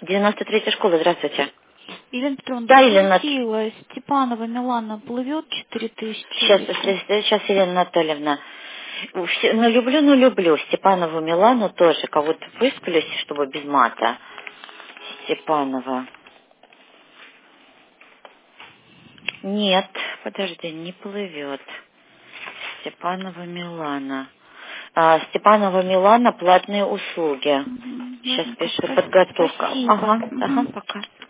93-я школа, здравствуйте. Елена Петровна, Да, Елена. Степанова Милана плывет 4000. Сейчас, Елена Анатольевна. Ну, люблю Степанову Милану тоже. Кого-то высплюсь, чтобы без мата. Степанова. Нет, подожди, не плывет. Степанова Милана. Степанова Милана, платные услуги. Мгм. Сейчас Ладненько, пишу, подготовка. спасибо. Ага, пока.